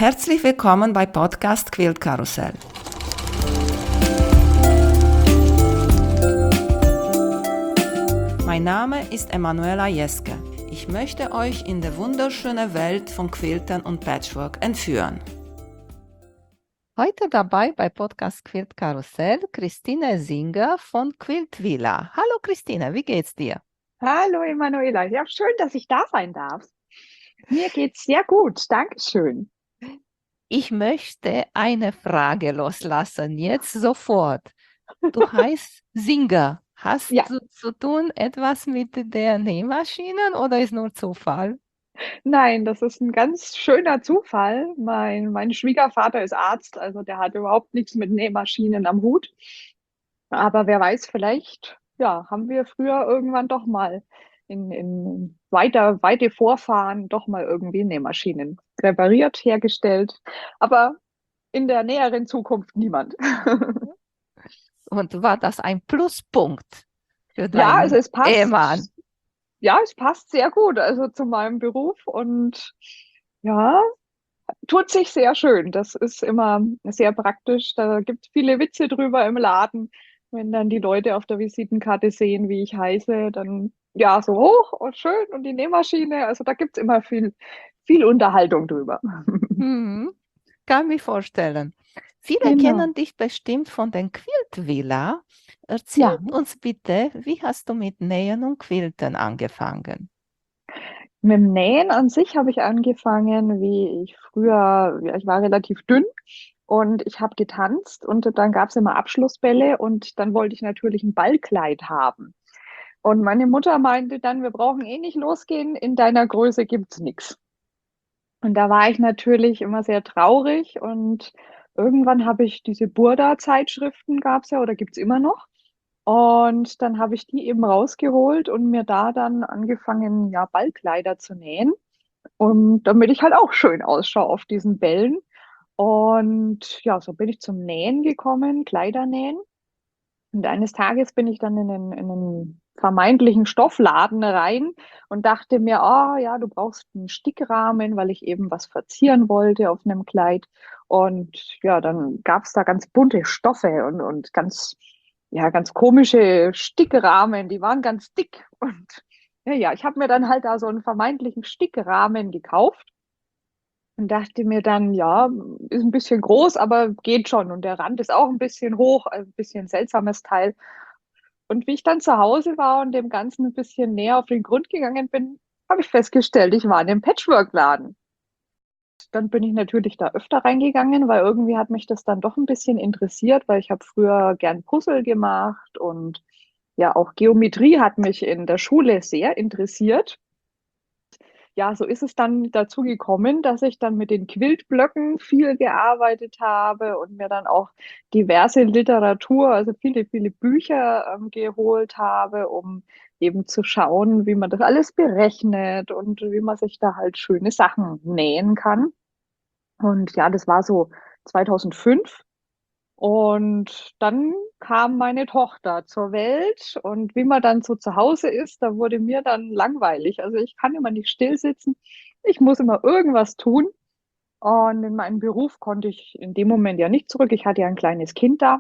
Herzlich willkommen bei Podcast Quilt Karussell. Mein Name ist Emanuela Jeske. Ich möchte euch in die wunderschöne Welt von Quiltern und Patchwork entführen. Heute dabei bei Podcast Quilt Karussell Christine Singer von Quilt Villa. Hallo Christine, wie geht's dir? Hallo Emanuela, ja, schön, dass ich da sein darf. Mir geht's sehr gut, Dankeschön. Ich möchte eine Frage loslassen, jetzt sofort. Du heißt Singer. Hast Ja, du zu tun etwas mit der Nähmaschinen oder ist nur Zufall? nein, das ist ein ganz schöner Zufall. Mein Schwiegervater ist Arzt, also der hat überhaupt nichts mit Nähmaschinen am Hut. Aber wer weiß, vielleicht, ja, haben wir früher irgendwann doch mal in weite Vorfahren doch mal irgendwie Nähmaschinen repariert, hergestellt. Aber in der näheren Zukunft niemand. Und war das ein Pluspunkt für Ja, also deinen es Ehemann? passt. Ja, es passt sehr gut, also zu meinem Beruf und ja, tut sich sehr schön. Das ist immer sehr praktisch. Da gibt es viele Witze drüber im Laden. Wenn dann die Leute auf der Visitenkarte sehen, wie ich heiße, dann ja, so hoch und schön und die Nähmaschine. Also da gibt es immer viel Unterhaltung drüber. Mhm. Kann mich vorstellen. Viele Genau. kennen dich bestimmt von den Quilt Villa. Erzähl Ja, uns bitte, wie hast du mit Nähen und Quilten angefangen? mit dem Nähen an sich habe ich angefangen, wie ich früher, ja, ich war relativ dünn und ich habe getanzt und dann gab es immer Abschlussbälle und dann wollte ich natürlich ein Ballkleid haben. Und meine Mutter meinte dann, wir brauchen eh nicht losgehen, in deiner Größe gibt's nichts. Und da war ich natürlich immer sehr traurig und irgendwann habe ich diese Burda-Zeitschriften gab's ja oder gibt's immer noch. Und dann habe ich die eben rausgeholt und mir da dann angefangen, ja, Ballkleider zu nähen. Und damit ich halt auch schön ausschaue auf diesen Bällen. Und ja, so bin ich zum Nähen gekommen, Kleidernähen. Und eines Tages bin ich dann in einen vermeintlichen Stoffladen rein und dachte mir, oh ja, du brauchst einen Stickrahmen, weil ich eben was verzieren wollte auf einem Kleid. Und ja, dann gab es da ganz bunte Stoffe und ja, ganz komische Stickrahmen, die waren ganz dick. Und ja, ich habe mir dann halt da so einen vermeintlichen Stickrahmen gekauft und dachte mir dann, ja, ist ein bisschen groß, aber geht schon. Und der Rand ist auch ein bisschen hoch, also ein bisschen seltsames Teil. Und wie ich dann zu Hause war und dem Ganzen ein bisschen näher auf den Grund gegangen bin, habe ich festgestellt, ich war in dem Patchwork-Laden. Dann bin ich natürlich da öfter reingegangen, weil irgendwie hat mich das dann doch ein bisschen interessiert, weil ich habe früher gern Puzzle gemacht und ja, auch Geometrie hat mich in der Schule sehr interessiert. Ja, so ist es dann dazu gekommen, dass ich dann mit den Quiltblöcken viel gearbeitet habe und mir dann auch diverse Literatur, also viele Bücher geholt habe, um eben zu schauen, wie man das alles berechnet und wie man sich da halt schöne Sachen nähen kann. Und ja, das war so 2005. Und dann kam meine Tochter zur Welt und wie man dann so zu Hause ist, da wurde mir dann langweilig. Also ich kann immer nicht still sitzen. Ich muss immer irgendwas tun. Und in meinen Beruf konnte ich in dem Moment ja nicht zurück. Ich hatte ja ein kleines Kind da.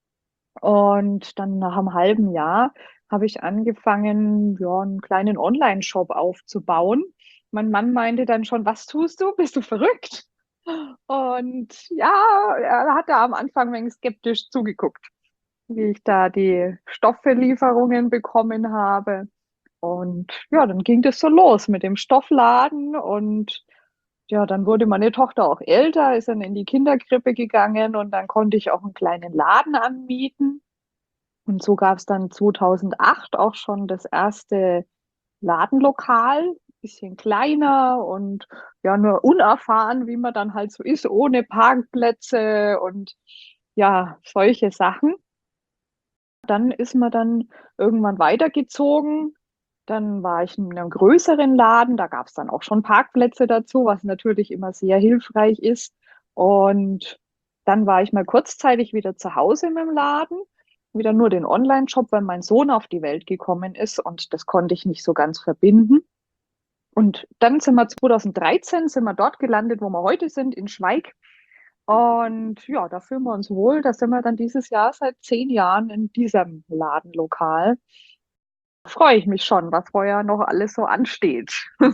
Und dann nach einem halben Jahr habe ich angefangen, ja, einen kleinen Online-Shop aufzubauen. Mein Mann meinte dann schon, was tust du? Bist du verrückt? Und ja, er hat da am Anfang ein wenig skeptisch zugeguckt, wie ich da die Stofflieferungen bekommen habe. Und ja, dann ging das so los mit dem Stoffladen und ja, dann wurde meine Tochter auch älter, ist dann in die Kinderkrippe gegangen und dann konnte ich auch einen kleinen Laden anmieten. Und so gab es dann 2008 auch schon das erste Ladenlokal, bisschen kleiner und ja, nur unerfahren, wie man dann halt so ist, ohne Parkplätze und ja, solche Sachen. Dann ist man dann irgendwann weitergezogen. Dann war ich in einem größeren Laden, da gab es dann auch schon Parkplätze dazu, was natürlich immer sehr hilfreich ist. Und dann war ich mal kurzzeitig wieder zu Hause mit dem Laden, wieder nur den Online-Shop, weil mein Sohn auf die Welt gekommen ist und das konnte ich nicht so ganz verbinden. Und dann sind wir 2013 sind wir dort gelandet, wo wir heute sind, in Schweig. Und ja, da fühlen wir uns wohl. Da sind wir dann dieses Jahr seit 10 Jahren in diesem Ladenlokal. Freue ich mich schon, was vorher noch alles so ansteht.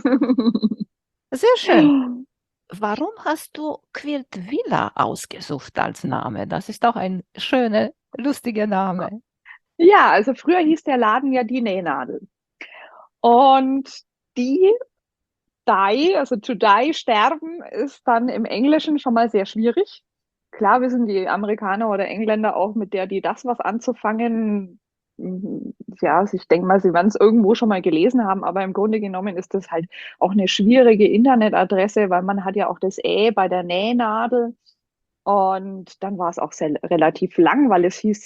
Sehr schön. Warum hast du Quilt Villa ausgesucht als Name? Das ist auch ein schöner, lustiger Name. Ja, also früher hieß der Laden ja die Nähnadel. Und die die, also to die, sterben, ist dann im Englischen schon mal sehr schwierig. Klar wissen die Amerikaner oder Engländer auch, mit der die das was anzufangen. Ja, also ich denke mal, sie werden es irgendwo schon mal gelesen haben, aber im Grunde genommen ist das halt auch eine schwierige Internetadresse, weil man hat ja auch das bei der Nähnadel. Und dann war es auch sehr, relativ lang, weil es hieß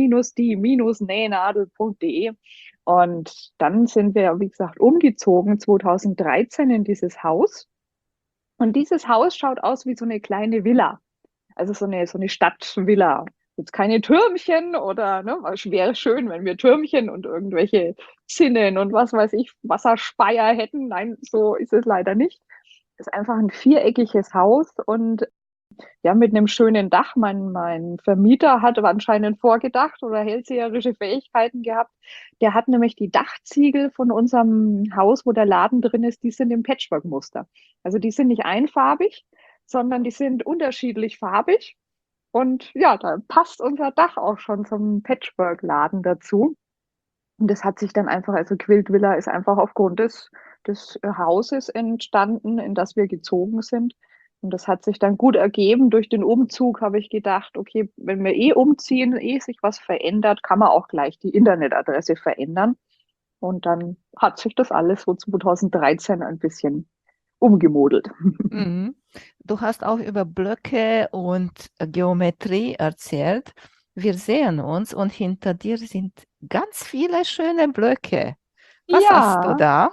singer-die-nähnadel.de. Und dann sind wir, wie gesagt, umgezogen 2013 in dieses Haus. Und dieses Haus schaut aus wie so eine kleine Villa. Also so eine Stadtvilla. Jetzt keine Türmchen oder, ne, wäre schön, wenn wir Türmchen und irgendwelche Zinnen und was weiß ich, Wasserspeier hätten. Nein, so ist es leider nicht. Es ist einfach ein viereckiges Haus und ja, mit einem schönen Dach. Mein Vermieter hatte anscheinend vorgedacht oder hellseherische Fähigkeiten gehabt. Der hat nämlich die Dachziegel von unserem Haus, wo der Laden drin ist, die sind im Patchwork-Muster. Also die sind nicht einfarbig, sondern die sind unterschiedlich farbig. Und ja, da passt unser Dach auch schon zum Patchwork-Laden dazu. Und das hat sich dann einfach, also Quilt Villa ist einfach aufgrund des Hauses entstanden, in das wir gezogen sind. Und das hat sich dann gut ergeben. Durch den Umzug habe ich gedacht, okay, wenn wir umziehen, sich was verändert, kann man auch gleich die Internetadresse verändern. Und dann hat sich das alles so 2013 ein bisschen umgemodelt. Mhm. Du hast auch über Blöcke und Geometrie erzählt. Wir sehen uns und hinter dir sind ganz viele schöne Blöcke. Was hast du Ja, da?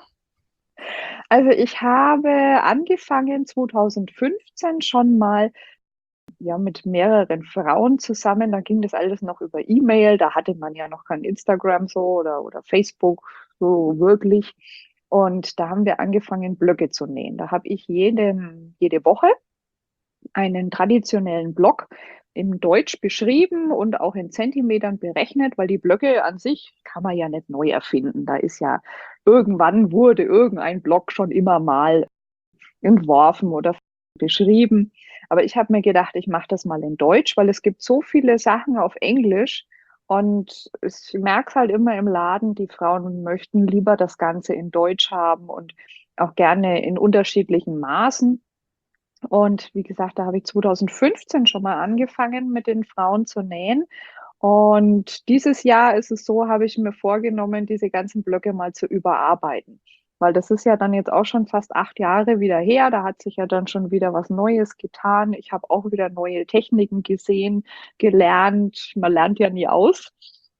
also ich habe angefangen 2015 schon mal ja, mit mehreren Frauen zusammen. Da ging das alles noch über E-Mail. Da hatte man ja noch kein Instagram so oder Facebook so wirklich. Und da haben wir angefangen, Blöcke zu nähen. Da habe ich jede Woche einen traditionellen Block in Deutsch beschrieben und auch in Zentimetern berechnet, weil die Blöcke an sich kann man ja nicht neu erfinden. Da ist ja irgendwann wurde irgendein Block schon immer mal entworfen oder beschrieben. Aber ich habe mir gedacht, ich mache das mal in Deutsch, weil es gibt so viele Sachen auf Englisch und ich merke es halt immer im Laden, die Frauen möchten lieber das Ganze in Deutsch haben und auch gerne in unterschiedlichen Maßen. Und wie gesagt, da habe ich 2015 schon mal angefangen, mit den Frauen zu nähen. Und dieses Jahr ist es so, habe ich mir vorgenommen, diese ganzen Blöcke mal zu überarbeiten. Weil das ist ja dann jetzt auch schon fast 8 Jahre wieder her. Da hat sich ja dann schon wieder was Neues getan. Ich habe auch wieder neue Techniken gesehen, gelernt. Man lernt ja nie aus.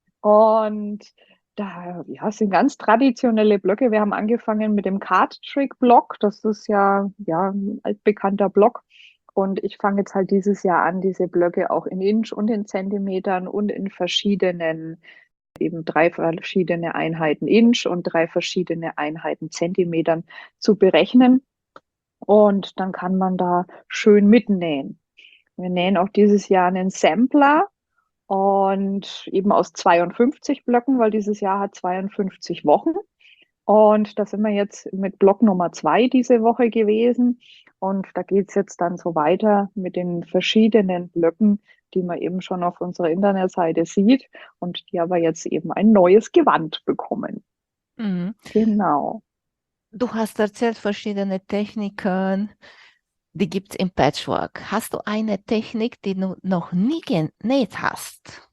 Und da ja, es sind ganz traditionelle Blöcke. Wir haben angefangen mit dem Card-Trick-Block. Das ist ja ein altbekannter Block. Und ich fange jetzt halt dieses Jahr an, diese Blöcke auch in Inch und in Zentimetern und in verschiedenen, eben 3 verschiedene Einheiten Inch und 3 verschiedene Einheiten Zentimetern zu berechnen. Und dann kann man da schön mitnähen. Wir nähen auch dieses Jahr einen Sampler und eben aus 52 Blöcken, weil dieses Jahr hat 52 Wochen. Und da sind wir jetzt mit Block Nummer 2 diese Woche gewesen. Und da geht es jetzt dann so weiter mit den verschiedenen Blöcken, die man eben schon auf unserer Internetseite sieht und die aber jetzt eben ein neues Gewand bekommen. Mhm. Genau. Du hast erzählt verschiedene Techniken, die gibt es im Patchwork. Hast du eine Technik, die du noch nie genäht hast?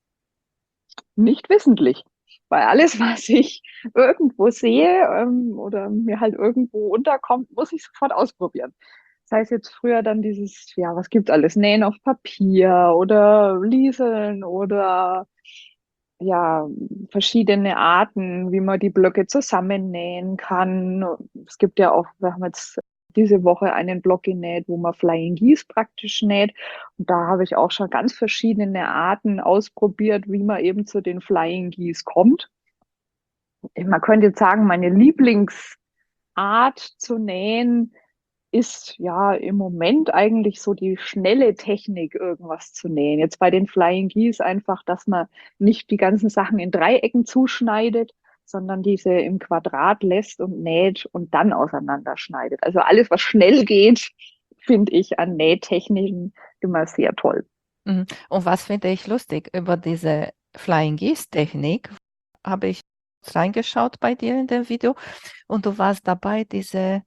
Nicht wissentlich. Weil alles, was ich irgendwo sehe oder mir halt irgendwo unterkommt, muss ich sofort ausprobieren. Das heißt jetzt früher dann dieses, ja, was gibt's alles? Nähen auf Papier oder Lieseln oder ja, verschiedene Arten, wie man die Blöcke zusammennähen kann. Es gibt ja auch, wir haben jetzt diese Woche einen Block genäht, wo man Flying Geese praktisch näht. Und da habe ich auch schon ganz verschiedene Arten ausprobiert, wie man eben zu den Flying Geese kommt. Man könnte jetzt sagen, meine Lieblingsart, Art zu nähen ist ja im Moment eigentlich so die schnelle Technik, irgendwas zu nähen. Jetzt bei den Flying Geese einfach, dass man nicht die ganzen Sachen in Dreiecken zuschneidet, sondern diese im Quadrat lässt und näht und dann auseinanderschneidet. Also alles, was schnell geht, finde ich an Nähtechniken immer sehr toll. Mhm. Und was finde ich lustig über diese Flying Geese Technik, habe ich reingeschaut bei dir in dem Video und du warst dabei, diese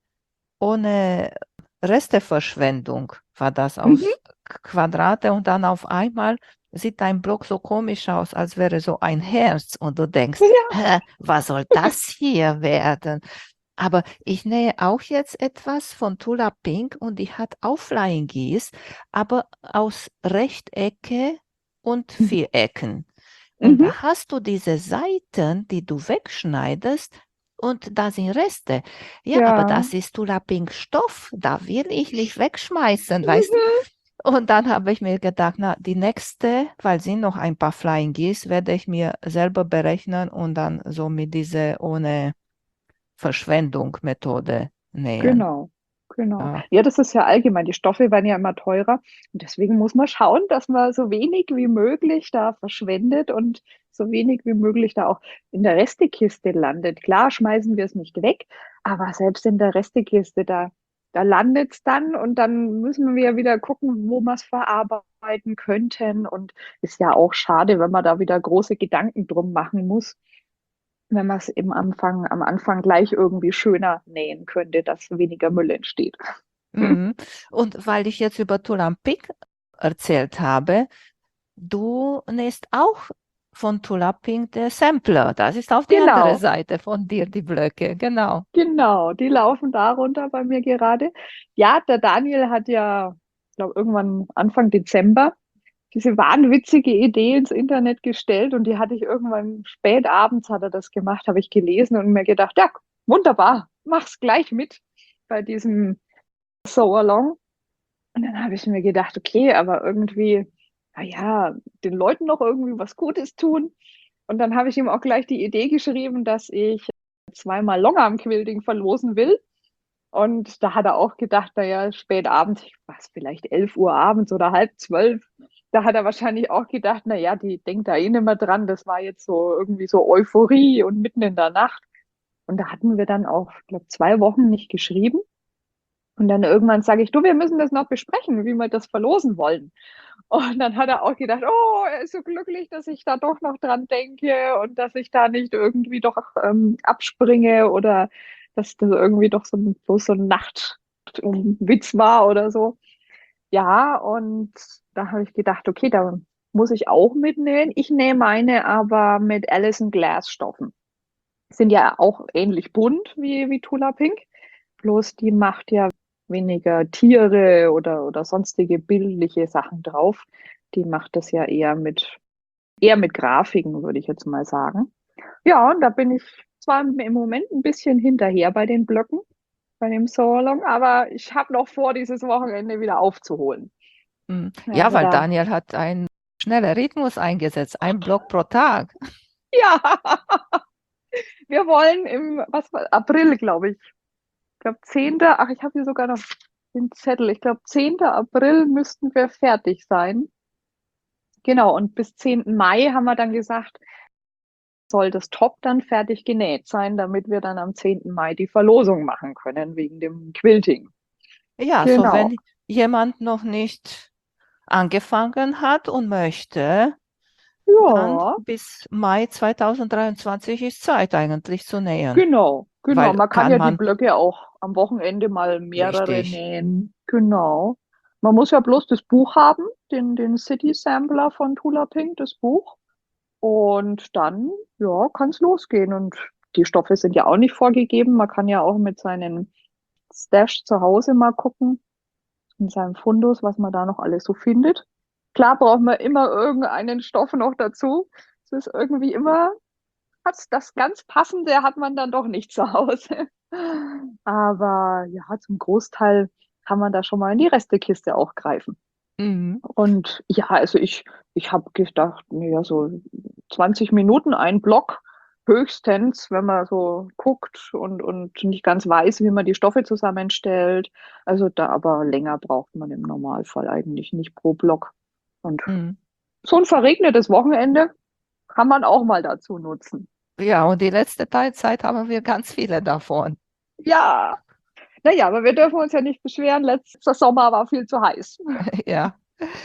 ohne Resteverschwendung war das Mhm. aus Quadrate und dann auf einmal sieht dein Block so komisch aus, als wäre so ein Herz und du denkst, Ja, hä, was soll das hier werden? Aber ich nähe auch jetzt etwas von Tula Pink und die hat auch Flying Geese, aber aus Rechtecke und Vierecken. Und mhm. da hast du diese Seiten, die du wegschneidest und da sind Reste. Ja, aber Ja. das ist Tula Pink Stoff, da will ich nicht wegschmeißen, weißt du? Mhm. Und dann habe ich mir gedacht, na, die nächste, weil sind noch ein paar Flying Geese, werde ich mir selber berechnen und dann so mit dieser ohne Verschwendung Methode nähen. Genau, genau. Ja. Ja, das ist ja allgemein. Die Stoffe werden ja immer teurer. Und deswegen muss man schauen, dass man so wenig wie möglich da verschwendet und so wenig wie möglich da auch in der Restekiste landet. Klar, schmeißen wir es nicht weg, aber selbst in der Restekiste, da landet es dann und dann müssen wir ja wieder gucken, wo wir es verarbeiten könnten. Und ist ja auch schade, wenn man da wieder große Gedanken drum machen muss, wenn man es am Anfang gleich irgendwie schöner nähen könnte, dass weniger Müll entsteht. Mhm. Und weil ich jetzt über Tulampik erzählt habe, du nähst auch von Tulaping der Sampler. Das ist auf die andere Genau, Seite von dir, die Blöcke. Genau. genau, die laufen da runter bei mir gerade. Ja, der Daniel hat ja, ich glaube, irgendwann Anfang Dezember diese wahnwitzige Idee ins Internet gestellt und die hatte ich irgendwann spät abends hat er das gemacht, habe ich gelesen und mir gedacht, ja, wunderbar, mach's gleich mit bei diesem Sew-Along. Und dann habe ich mir gedacht, okay, aber irgendwie, naja, den Leuten noch irgendwie was Gutes tun. Und dann habe ich ihm auch gleich die Idee geschrieben, dass ich zweimal Longarm Quilting verlosen will. Und da hat er auch gedacht, naja, spät abends, was, vielleicht 11 Uhr abends oder halb 12. Da hat er wahrscheinlich auch gedacht, naja, die denkt da eh nicht mehr dran. Das war jetzt so irgendwie so Euphorie und mitten in der Nacht. Und da hatten wir dann auch, ich glaube, 2 Wochen nicht geschrieben. Und dann irgendwann sage ich, du, wir müssen das noch besprechen, wie wir das verlosen wollen. Und dann hat er auch gedacht, oh, er ist so glücklich, dass ich da doch noch dran denke und dass ich da nicht irgendwie doch abspringe oder dass das irgendwie doch bloß so ein Nachtwitz war oder so. Ja, und da habe ich gedacht, okay, da muss ich auch mitnähen. Ich nähe meine aber mit Alison Glass Stoffen. Sind ja auch ähnlich bunt wie Tula Pink. Bloß die macht ja weniger Tiere oder sonstige bildliche Sachen drauf. Die macht das ja eher mit Grafiken, würde ich jetzt mal sagen. Ja, und da bin ich zwar im Moment ein bisschen hinterher bei den Blöcken, bei dem Solo, aber ich habe noch vor, dieses Wochenende wieder aufzuholen. Mhm. Ja, Also weil da, Daniel hat einen schnellen Rhythmus eingesetzt, ein Block pro Tag. ja, wir wollen was war, April, glaube ich. Ich glaube, 10. Ach, ich habe hier sogar noch den Zettel. Ich glaube, 10. April müssten wir fertig sein. Genau, und bis 10. Mai haben wir dann gesagt, soll das Top dann fertig genäht sein, damit wir dann am 10. Mai die Verlosung machen können, wegen dem Quilting. Ja, so Genau. wenn jemand noch nicht angefangen hat und möchte, dann Ja, bis Mai 2023 ist Zeit eigentlich zu nähen, genau, genau. weil Man kann kann ja die man Blöcke auch am Wochenende mal mehrere richtig. nähen. Genau. Man muss ja bloß das Buch haben, den City Sampler von Tula Pink, das Buch. Und dann, ja, kann es losgehen. Und die Stoffe sind ja auch nicht vorgegeben. Man kann ja auch mit seinen Stash zu Hause mal gucken, in seinem Fundus, was man da noch alles so findet. Klar braucht man immer irgendeinen Stoff noch dazu. Es ist irgendwie immer, das ganz Passende hat man dann doch nicht zu Hause. Aber ja, zum Großteil kann man da schon mal in die Restekiste auch greifen. Mhm. Und ja, also ich habe gedacht, ja, so 20 Minuten ein Block, höchstens, wenn man so guckt und nicht ganz weiß, wie man die Stoffe zusammenstellt. Also da aber länger braucht man im Normalfall eigentlich nicht pro Block. Und Mhm. so ein verregnetes Wochenende kann man auch mal dazu nutzen. Ja, und die letzte Teilzeit haben wir ganz viele davon. Ja, naja, aber wir dürfen uns ja nicht beschweren. Letzter Sommer war viel zu heiß. Ja.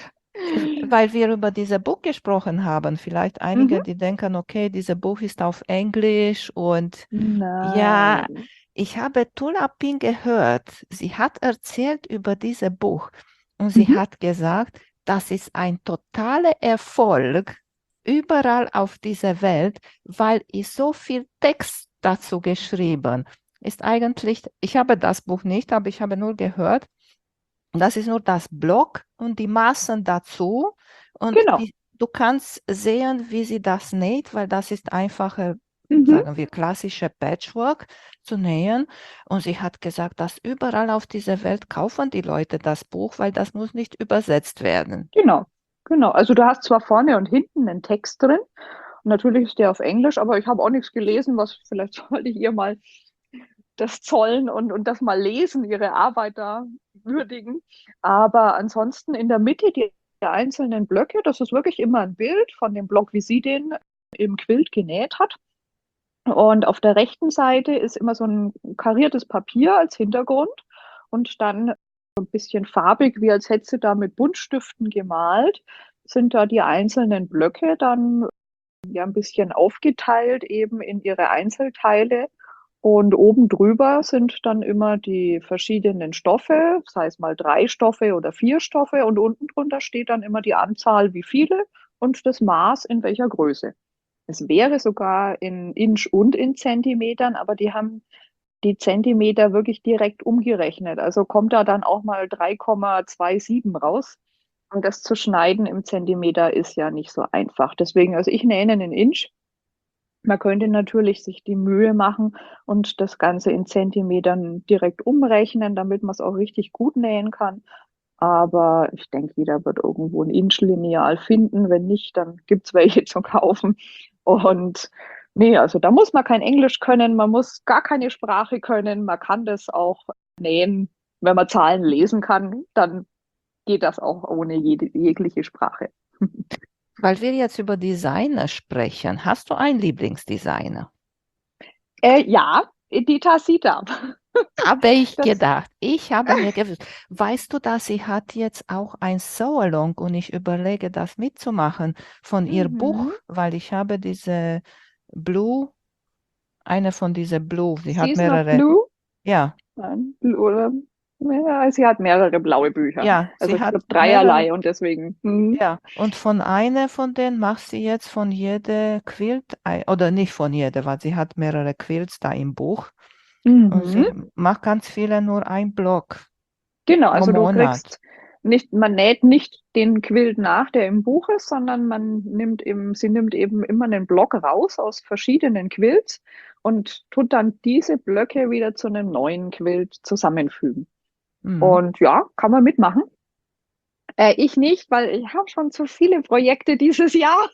Weil wir über dieses Buch gesprochen haben, vielleicht einige, Mhm. die denken, okay, dieses Buch ist auf Englisch und ja, Nein. ich habe Tulapin gehört. Sie hat erzählt über dieses Buch und sie Mhm. hat gesagt, das ist ein totaler Erfolg überall auf dieser Welt, weil ich so viel Text dazu geschrieben. Ist eigentlich, ich habe das Buch nicht, aber ich habe nur gehört, das ist nur das Block und die Maßen dazu. Und Genau. du kannst sehen, wie sie das näht, weil das ist einfache, Mhm. sagen wir, klassische Patchwork zu nähen. Und sie hat gesagt, dass überall auf dieser Welt kaufen die Leute das Buch, weil das muss nicht übersetzt werden. Genau. Genau. Also du hast zwar vorne und hinten einen Text drin. Und natürlich ist der auf Englisch, aber ich habe auch nichts gelesen, was vielleicht sollte ich ihr mal das zollen und das mal lesen, ihre Arbeit da würdigen. Aber ansonsten in der Mitte die einzelnen Blöcke, das ist wirklich immer ein Bild von dem Block, wie sie den im Quilt genäht hat. Und auf der rechten Seite ist immer so ein kariertes Papier als Hintergrund und dann so ein bisschen farbig, wie als hätte sie da mit Buntstiften gemalt, sind da die einzelnen Blöcke dann ja ein bisschen aufgeteilt eben in ihre Einzelteile. Und oben drüber sind dann immer die verschiedenen Stoffe, sei es mal 3 Stoffe oder 4 Stoffe. Und unten drunter steht dann immer die Anzahl, wie viele und das Maß in welcher Größe. Es wäre sogar in Inch und in Zentimetern, aber die haben die Zentimeter wirklich direkt umgerechnet. Also kommt da dann auch mal 3,27 raus. Und das zu schneiden im Zentimeter ist ja nicht so einfach. Deswegen, also ich nenne in Inch. Man könnte natürlich sich die Mühe machen und das Ganze in Zentimetern direkt umrechnen, damit man es auch richtig gut nähen kann. Aber ich denke, jeder wird irgendwo ein Inch-Lineal finden. Wenn nicht, dann gibt es welche zu kaufen. Und nee, also da muss man kein Englisch können, man muss gar keine Sprache können. Man kann das auch nähen. Wenn man Zahlen lesen kann, dann geht das auch ohne jegliche Sprache. Weil wir jetzt über Designer sprechen, hast du einen Lieblingsdesigner? Ja, Edita Sita. Habe ich Das, gedacht. Ich habe mir gewusst. Weißt du, dass sie hat jetzt auch ein Sew-Along und ich überlege, das mitzumachen von ihr Buch, mhm. weil ich habe diese Blue, eine von diese Blue, sie hat Season of mehrere, Blue? ja, Nein, oder, ja, sie hat mehrere blaue Bücher. ja, Also sie ich hat glaube mehrere, dreierlei und deswegen. Hm. ja, und von einer von denen macht sie jetzt von jeder Quilt, oder nicht von jeder, weil sie hat mehrere Quilts da im Buch und Mhm. sie macht ganz viele nur ein Block Genau, pro also du Monat. kriegst nicht, man näht nicht den Quilt nach, der im Buch ist, sondern sie nimmt eben immer einen Block raus aus verschiedenen Quilts und tut dann diese Blöcke wieder zu einem neuen Quilt zusammenfügen. Mhm. Und ja, kann man mitmachen. Ich nicht, weil ich habe schon zu viele Projekte dieses Jahr.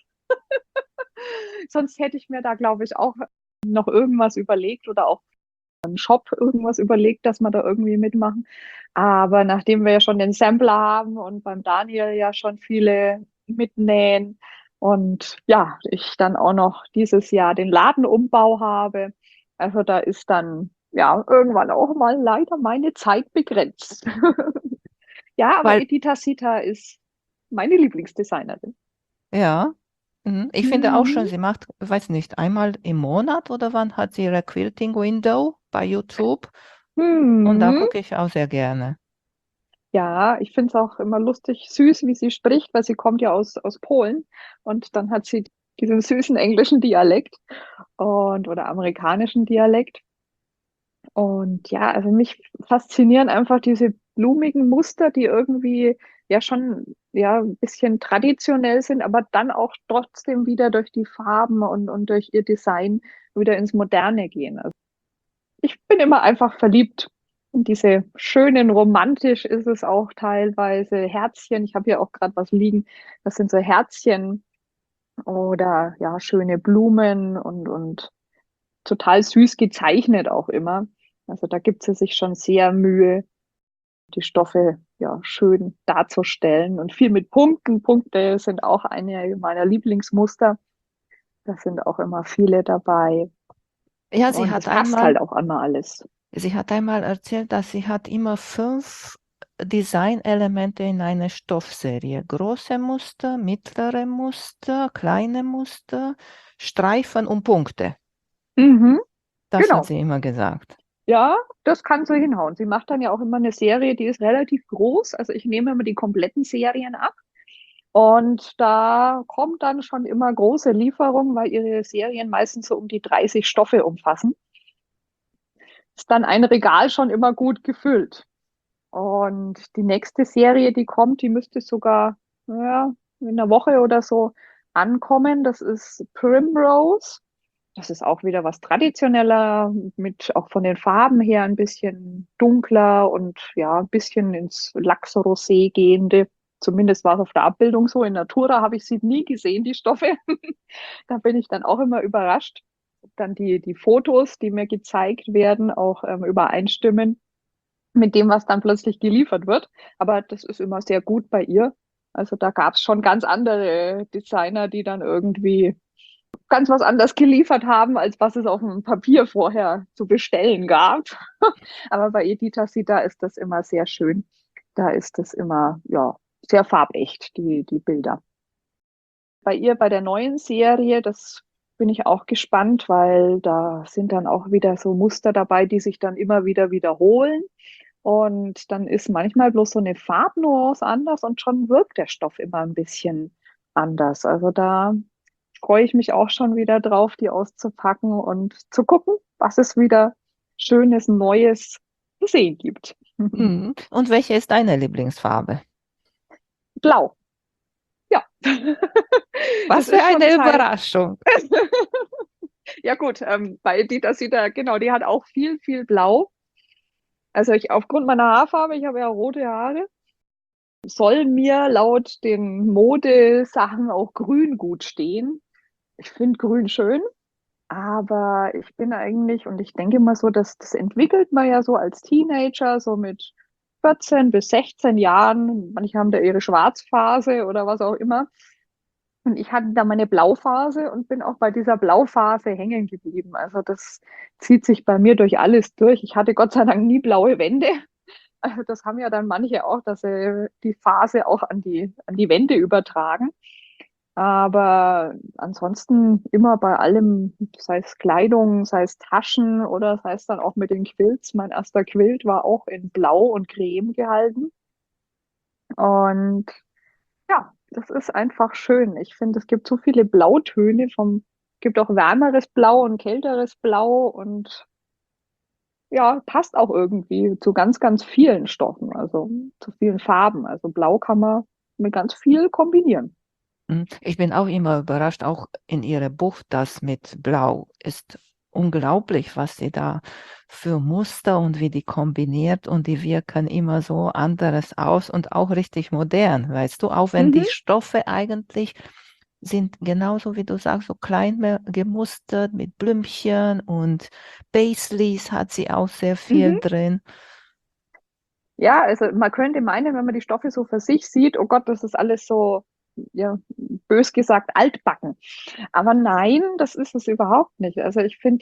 Sonst hätte ich mir da, glaube ich, auch noch irgendwas überlegt oder auch einen Shop irgendwas überlegt, dass wir da irgendwie mitmachen. Aber nachdem wir ja schon den Sampler haben und beim Daniel ja schon viele mitnähen und ja, ich dann auch noch dieses Jahr den Ladenumbau habe, also da ist dann ja irgendwann auch mal leider meine Zeit begrenzt. Ja, aber Weil Edita Sita ist meine Lieblingsdesignerin. ja, mhm. Ich finde auch Mhm. schon, sie macht, weiß nicht, einmal im Monat oder wann hat sie ihre Quilting Window bei YouTube und da Mhm. gucke ich auch sehr gerne. Ja, ich finde es auch immer lustig, süß, wie sie spricht, weil sie kommt ja aus Polen und dann hat sie diesen süßen englischen Dialekt und oder amerikanischen Dialekt. Und ja, also mich faszinieren einfach diese blumigen Muster, die irgendwie ja schon ja ein bisschen traditionell sind, aber dann auch trotzdem wieder durch die Farben und durch ihr Design wieder ins Moderne gehen. Also ich bin immer einfach verliebt. Und diese schönen, romantisch ist es auch teilweise. Herzchen, ich habe hier auch gerade was liegen. Das sind so Herzchen oder ja, schöne Blumen und total süß gezeichnet auch immer. Also da gibt sie sich schon sehr Mühe, die Stoffe ja schön darzustellen und viel mit Punkten. Punkte sind auch eine meiner Lieblingsmuster. Da sind auch immer viele dabei. Ja, Und es passt halt auch immer alles. sie hat einmal erzählt, dass sie hat immer 5 Designelemente in einer Stoffserie. Große Muster, mittlere Muster, kleine Muster, Streifen und Punkte. Mhm, Das hat genau. sie immer gesagt. Ja, das kann so hinhauen. Sie macht dann ja auch immer eine Serie, die ist relativ groß. Also ich nehme immer die kompletten Serien ab. Und da kommt dann schon immer große Lieferung, weil ihre Serien meistens so um die 30 Stoffe umfassen. Ist dann ein Regal schon immer gut gefüllt. Und die nächste Serie, die kommt, die müsste sogar ja, in einer Woche oder so ankommen. Das ist Primrose. Das ist auch wieder was traditioneller, mit auch von den Farben her ein bisschen dunkler und ja, ein bisschen ins Lachsrosé gehende. Zumindest war es auf der Abbildung so. In Natura habe ich sie nie gesehen, die Stoffe. Da bin ich dann auch immer überrascht. Dann die Fotos, die mir gezeigt werden, auch übereinstimmen mit dem, was dann plötzlich geliefert wird. Aber das ist immer sehr gut bei ihr. Also da gab es schon ganz andere Designer, die dann irgendwie ganz was anderes geliefert haben, als was es auf dem Papier vorher zu bestellen gab. Aber bei Edita Sita ist das immer sehr schön. Da ist das immer, ja, sehr farbecht, die Bilder. Bei ihr, bei der neuen Serie, das bin ich auch gespannt, weil da sind dann auch wieder so Muster dabei, die sich dann immer wieder wiederholen. Und dann ist manchmal bloß so eine Farbnuance anders und schon wirkt der Stoff immer ein bisschen anders. Also da freue ich mich auch schon wieder drauf, die auszupacken und zu gucken, was es wieder Schönes, Neues zu sehen gibt. Mhm. Und welche ist deine Lieblingsfarbe? Blau, ja. Das Was für ist schon eine seit, Überraschung. ja gut, bei Dieter Sitter, genau, die hat auch viel, viel Blau. Also ich aufgrund meiner Haarfarbe, ich habe ja rote Haare, soll mir laut den Modesachen auch Grün gut stehen. Ich finde Grün schön, aber ich bin eigentlich, und ich denke mal so, dass das entwickelt man ja so als Teenager, so mit 14 bis 16 Jahren. Manche haben da ihre Schwarzphase oder was auch immer. Und ich hatte da meine Blauphase und bin auch bei dieser Blauphase hängen geblieben. Also das zieht sich bei mir durch alles durch. Ich hatte Gott sei Dank nie blaue Wände. Also das haben ja dann manche auch, dass sie die Phase auch an die Wände übertragen. Aber ansonsten immer bei allem, sei es Kleidung, sei es Taschen oder sei es dann auch mit den Quilts. Mein erster Quilt war auch in Blau und Creme gehalten. Und ja, das ist einfach schön. Ich finde, es gibt so viele Blautöne gibt auch wärmeres Blau und kälteres Blau und ja, passt auch irgendwie zu ganz, ganz vielen Stoffen, also zu vielen Farben. Also Blau kann man mit ganz viel kombinieren. Ich bin auch immer überrascht, auch in ihrer Buch, das mit Blau ist unglaublich, was sie da für Muster und wie die kombiniert und die wirken immer so anderes aus und auch richtig modern, weißt du, auch wenn die Mhm, Stoffe eigentlich sind genauso wie du sagst, so klein gemustert mit Blümchen und Paisleys hat sie auch sehr viel mhm. drin. Ja, also man könnte meinen, wenn man die Stoffe so für sich sieht, oh Gott, das ist alles so, ja, bös gesagt, altbacken. Aber nein, das ist es überhaupt nicht. Also ich finde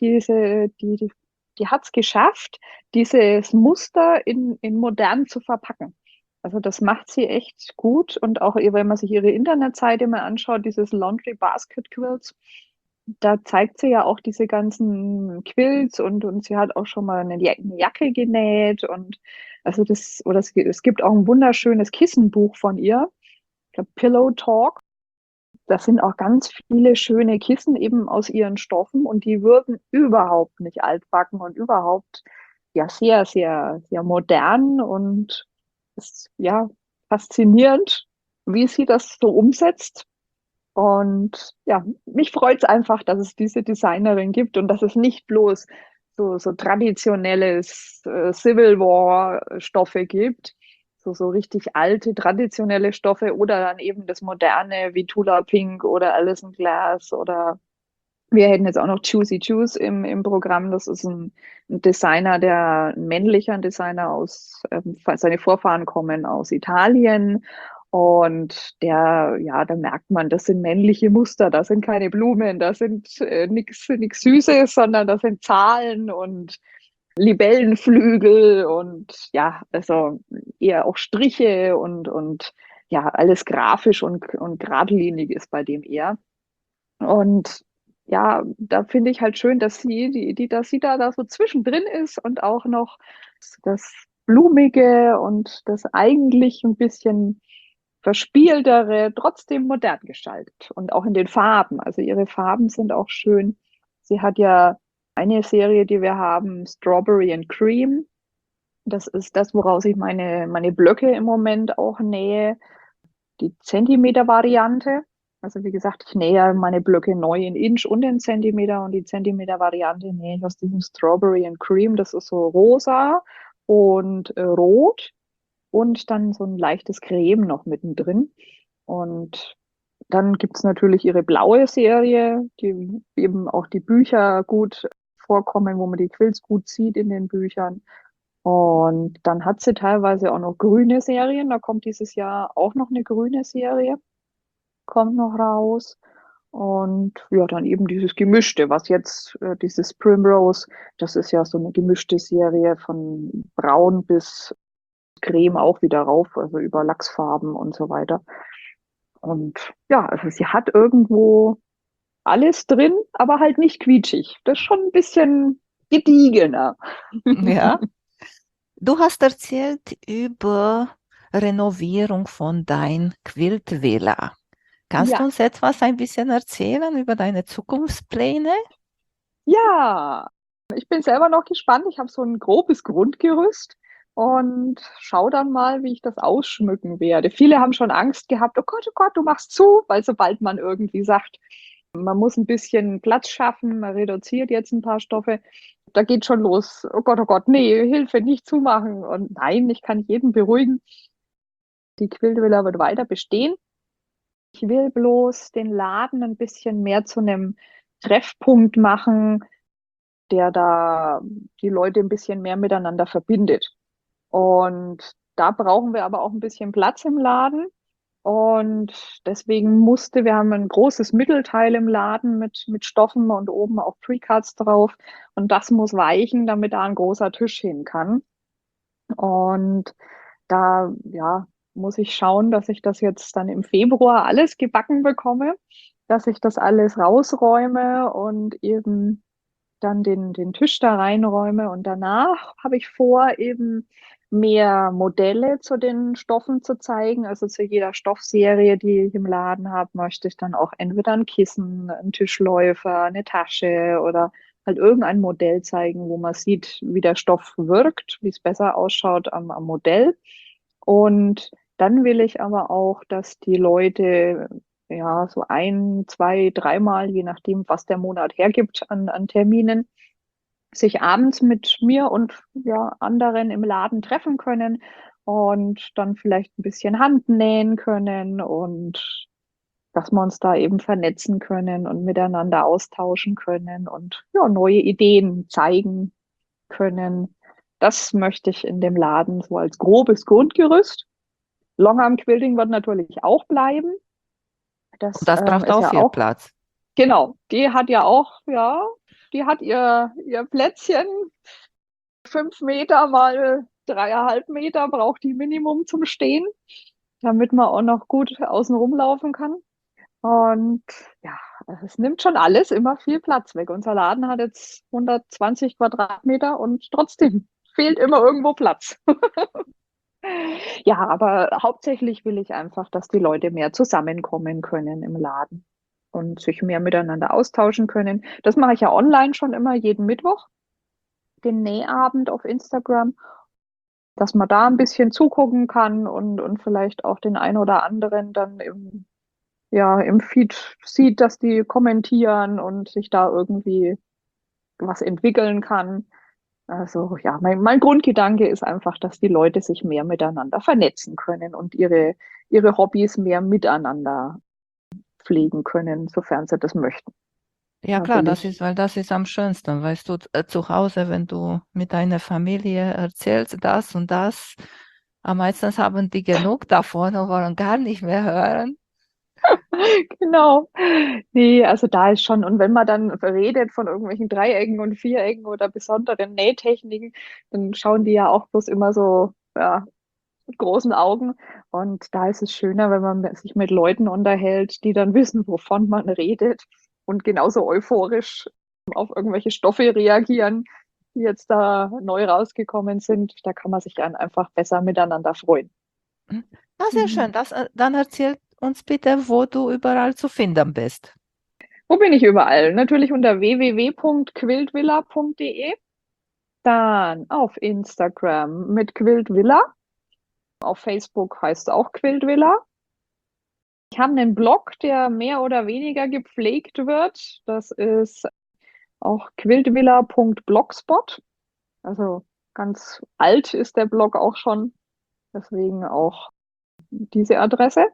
die hat es geschafft, dieses Muster in modern zu verpacken. Also das macht sie echt gut. Und auch wenn man sich ihre Internetseite mal anschaut, dieses Laundry Basket Quilts, da zeigt sie ja auch diese ganzen Quilts und sie hat auch schon mal eine Jacke genäht und also es gibt auch ein wunderschönes Kissenbuch von ihr, ich glaube Pillow Talk. Das sind auch ganz viele schöne Kissen eben aus ihren Stoffen und die wirken überhaupt nicht altbacken und überhaupt ja sehr, sehr, sehr modern und ist ja faszinierend, wie sie das so umsetzt. Und ja, mich freut es einfach, dass es diese Designerin gibt und dass es nicht bloß so traditionelles Civil War Stoffe gibt, so richtig alte traditionelle Stoffe oder dann eben das moderne wie Tula Pink oder Alison Glass oder Wir hätten jetzt auch noch Juicy Juice im Programm. Das ist ein Designer, ein männlicher Designer seine Vorfahren kommen aus Italien. Und da merkt man, das sind männliche Muster, das sind keine Blumen, das sind nix Süßes, sondern das sind Zahlen und Libellenflügel und ja, also eher auch Striche und ja, alles grafisch und geradlinig ist bei dem eher. Und ja, da finde ich halt schön, dass sie da so zwischendrin ist und auch noch das Blumige und das eigentlich ein bisschen verspieltere trotzdem modern gestaltet und auch in den Farben. Also ihre Farben sind auch schön. Sie hat ja eine Serie, die wir haben, Strawberry and Cream. Das ist das, woraus ich meine Blöcke im Moment auch nähe, die Zentimeter-Variante. Also wie gesagt, ich nähe meine Blöcke neu in Inch und in Zentimeter und die Zentimeter-Variante nähe ich aus diesem Strawberry and Cream. Das ist so rosa und rot und dann so ein leichtes Creme noch mittendrin. Und dann gibt es natürlich ihre blaue Serie, die eben auch die Bücher gut vorkommen, wo man die Quills gut sieht in den Büchern. Und dann hat sie teilweise auch noch grüne Serien. Da kommt dieses Jahr auch noch eine grüne Serie, kommt noch raus. Und ja, dann eben dieses Gemischte, was jetzt, dieses Primrose, das ist ja so eine gemischte Serie von braun bis Creme auch wieder rauf, also über Lachsfarben und so weiter. Und ja, also sie hat irgendwo alles drin, aber halt nicht quietschig. Das ist schon ein bisschen gediegener. Ja. Du hast erzählt über Renovierung von dein Quiltvilla. Kannst du Ja, uns etwas ein bisschen erzählen über deine Zukunftspläne? ja. Ich bin selber noch gespannt. Ich habe so ein grobes Grundgerüst und schau dann mal, wie ich das ausschmücken werde. Viele haben schon Angst gehabt, oh Gott, du machst zu, weil sobald man irgendwie sagt, man muss ein bisschen Platz schaffen, man reduziert jetzt ein paar Stoffe, da geht schon los. Oh Gott, nee, Hilfe, nicht zumachen. Und nein, ich kann jeden beruhigen. Die Quiltvilla wird weiter bestehen. Ich will bloß den Laden ein bisschen mehr zu einem Treffpunkt machen, der da die Leute ein bisschen mehr miteinander verbindet. Und da brauchen wir aber auch ein bisschen Platz im Laden. Und deswegen wir haben ein großes Mittelteil im Laden mit Stoffen und oben auch Precards drauf. Und das muss weichen, damit da ein großer Tisch hin kann. Und da, ja, muss ich schauen, dass ich das jetzt dann im Februar alles gebacken bekomme, dass ich das alles rausräume und eben dann den Tisch da reinräume. Und danach habe ich vor, eben mehr Modelle zu den Stoffen zu zeigen. Also zu jeder Stoffserie, die ich im Laden habe, möchte ich dann auch entweder ein Kissen, einen Tischläufer, eine Tasche oder halt irgendein Modell zeigen, wo man sieht, wie der Stoff wirkt, wie es besser ausschaut am Modell. Und dann will ich aber auch, dass die Leute ja so ein, zwei, dreimal, je nachdem, was der Monat hergibt an Terminen, sich abends mit mir und ja, anderen im Laden treffen können und dann vielleicht ein bisschen Hand nähen können und dass wir uns da eben vernetzen können und miteinander austauschen können und ja, neue Ideen zeigen können. Das möchte ich in dem Laden so als grobes Grundgerüst. Longarm Quilting wird natürlich auch bleiben. Und Das das braucht ist auch ja viel auch, Platz. genau, die hat ja auch, ja, die hat ihr Plätzchen. 5 Meter mal 3,5 Meter braucht die Minimum zum Stehen, damit man auch noch gut außen rumlaufen kann. Und ja, es nimmt schon alles immer viel Platz weg. Unser Laden hat jetzt 120 Quadratmeter und trotzdem fehlt immer irgendwo Platz. Ja, aber hauptsächlich will ich einfach, dass die Leute mehr zusammenkommen können im Laden und sich mehr miteinander austauschen können. Das mache ich ja online schon immer jeden Mittwoch, den Nähabend auf Instagram, dass man da ein bisschen zugucken kann und vielleicht auch den einen oder anderen dann im Feed sieht, dass die kommentieren und sich da irgendwie was entwickeln kann. Also ja, mein Grundgedanke ist einfach, dass die Leute sich mehr miteinander vernetzen können und ihre Hobbys mehr miteinander pflegen können, sofern sie das möchten. Ja Da klar, will ich. weil das ist am schönsten, weißt du, zu Hause, wenn du mit deiner Familie erzählst das und das, am meisten haben die genug davon und wollen gar nicht mehr hören. Genau. Nee, also da ist schon, und wenn man dann redet von irgendwelchen Dreiecken und Vierecken oder besonderen Nähtechniken, dann schauen die ja auch bloß immer so, ja, mit großen Augen. Und da ist es schöner, wenn man sich mit Leuten unterhält, die dann wissen, wovon man redet und genauso euphorisch auf irgendwelche Stoffe reagieren, die jetzt da neu rausgekommen sind. Da kann man sich dann einfach besser miteinander freuen. Hm. Ah, sehr Mhm. schön. Dann erzähl uns bitte, wo du überall zu finden bist. Wo bin ich überall? Natürlich unter www.quiltvilla.de, dann auf Instagram mit Quiltvilla, auf Facebook heißt es auch Quiltvilla. Ich habe einen Blog, der mehr oder weniger gepflegt wird. Das ist auch quiltvilla.blogspot. Also ganz alt ist der Blog auch schon, deswegen auch diese Adresse.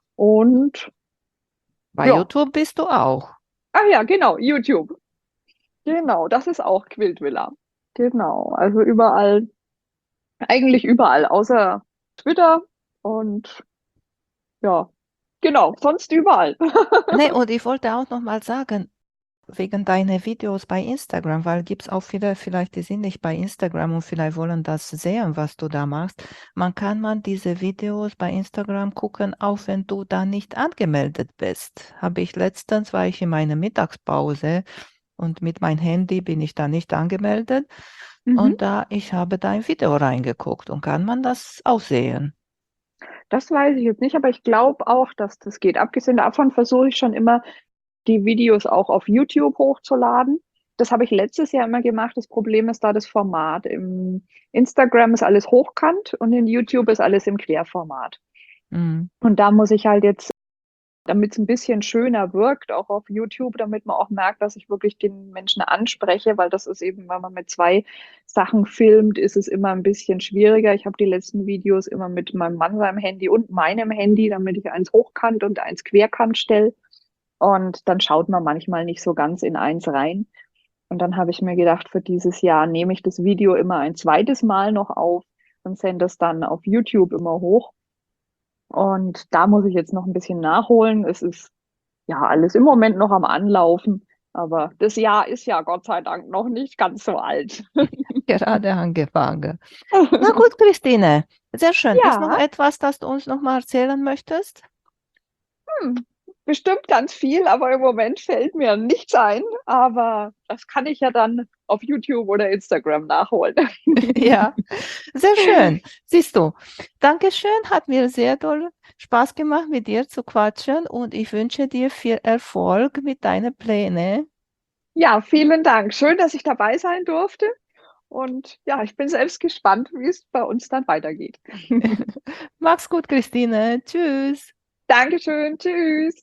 Und Bei ja, YouTube bist du auch. ach ja, genau, YouTube. Genau, das ist auch Quiltvilla. Genau, also überall, eigentlich überall, außer Twitter und ja, genau, sonst überall. Nee, und ich wollte auch noch mal sagen, wegen deiner Videos bei Instagram, weil gibt es auch viele, vielleicht die sind nicht bei Instagram und vielleicht wollen das sehen, was du da machst. Man diese Videos bei Instagram gucken, auch wenn du da nicht angemeldet bist. War ich in meiner Mittagspause und mit meinem Handy bin ich da nicht angemeldet Mhm. und ich habe da ein Video reingeguckt und kann man das auch sehen. Das weiß ich jetzt nicht, aber ich glaube auch, dass das geht. Abgesehen davon versuche ich schon immer, die Videos auch auf YouTube hochzuladen. Das habe ich letztes Jahr immer gemacht. Das Problem ist da das Format. Im Instagram ist alles hochkant und in YouTube ist alles im Querformat. Mhm. Und da muss ich halt jetzt, damit es ein bisschen schöner wirkt, auch auf YouTube, damit man auch merkt, dass ich wirklich den Menschen anspreche, weil das ist eben, wenn man mit zwei Sachen filmt, ist es immer ein bisschen schwieriger. Ich habe die letzten Videos immer mit meinem Mann seinem Handy und meinem Handy, damit ich eins hochkant und eins querkant stelle. Und dann schaut man manchmal nicht so ganz in eins rein. Und dann habe ich mir gedacht, für dieses Jahr nehme ich das Video immer ein zweites Mal noch auf und sende es dann auf YouTube immer hoch. Und da muss ich jetzt noch ein bisschen nachholen. Es ist ja alles im Moment noch am Anlaufen, aber das Jahr ist ja Gott sei Dank noch nicht ganz so alt. Gerade angefangen. Na gut, Christine, sehr schön. Ist noch Ja, etwas, das du uns noch mal erzählen möchtest? hm, bestimmt ganz viel, aber im Moment fällt mir nichts ein. Aber das kann ich ja dann auf YouTube oder Instagram nachholen. Ja, sehr schön. Siehst du, Dankeschön, hat mir sehr doll Spaß gemacht, mit dir zu quatschen und ich wünsche dir viel Erfolg mit deinen Plänen. Ja, vielen Dank. Schön, dass ich dabei sein durfte. Und ja, ich bin selbst gespannt, wie es bei uns dann weitergeht. Mach's gut, Christine. Tschüss. Dankeschön. Tschüss.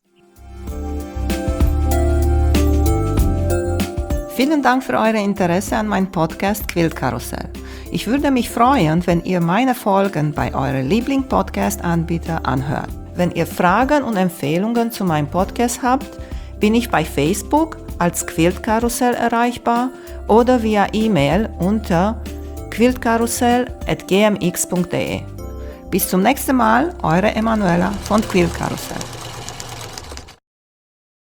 Vielen Dank für euer Interesse an meinem Podcast Quiltkarussell. Ich würde mich freuen, wenn ihr meine Folgen bei eurem Liebling-Podcast-Anbieter anhört. Wenn ihr Fragen und Empfehlungen zu meinem Podcast habt, bin ich bei Facebook als Quiltkarussell erreichbar oder via E-Mail unter quiltkarussell@gmx.de. Bis zum nächsten Mal, eure Emanuela von Quiltkarussell.